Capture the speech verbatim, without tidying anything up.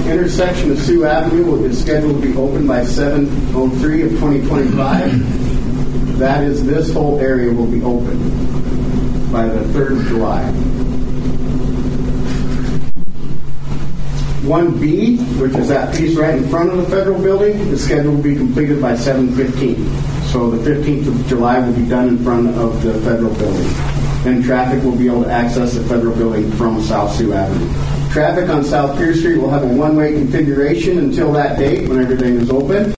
intersection of Sioux Avenue is scheduled to be open by seven oh three of twenty twenty-five. That is, this whole area will be open by the third of July. one B, which is that piece right in front of the federal building, is scheduled to be completed by seven fifteen. So the fifteenth of July will be done in front of the federal building. And traffic will be able to access the federal building from South Sioux Avenue. Traffic on South Pierce Street will have a one-way configuration until that date when everything is open.